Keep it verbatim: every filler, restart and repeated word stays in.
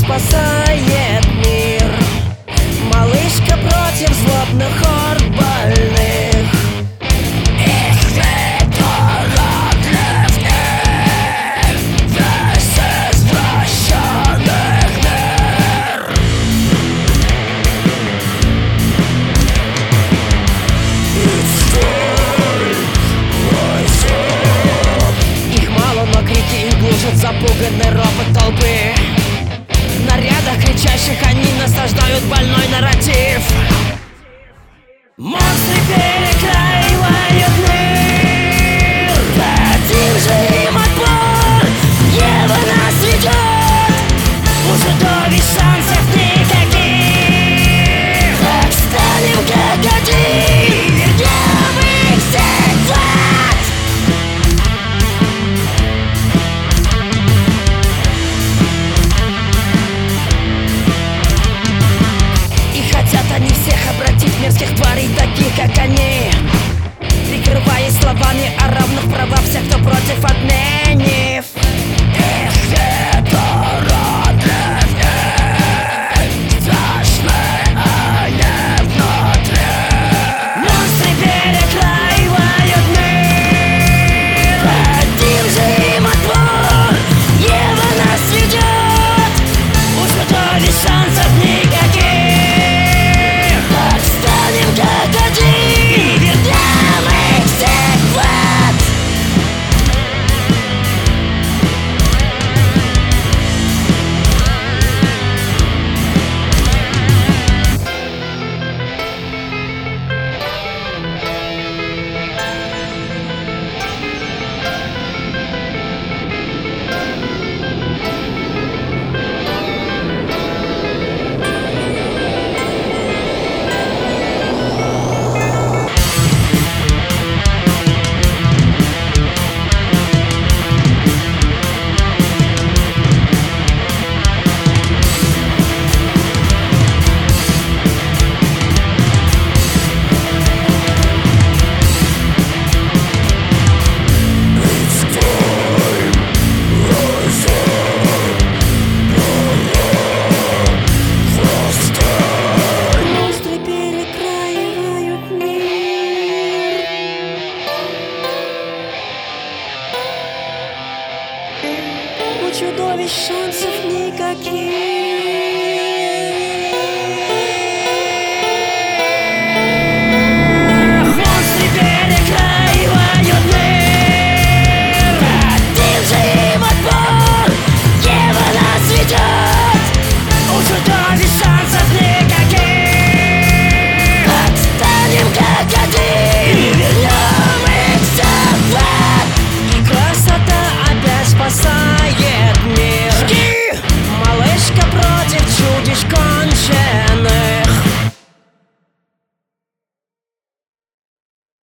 спасает мир. Малышка против злобных орд больных. Их ветерок древних, весь извращенных мир. Их мало, но крики их глушат запуганный ропот толпы. В нарядах кричащих они насаждают больной нарратив. Монстры перекраивают мир. Дадим же им отпор, небо нас ведет. У чудовищ шансов никаких. Так станем как один, вернем их всех в ад. И хотят они всех обратить в мерзких тварей, таких как они, прикрываясь словами о равных правах всех, кто против отменив. Их ветерок древних, страшные они внутри. Монстры перекраивают мир. Дадим же им отпор, небо нас ведет. У чудовищ шансов никаких. Так станем как один, вернем их всех в ад. Монстры перекраивают мир. У чудовищ шансов никаких.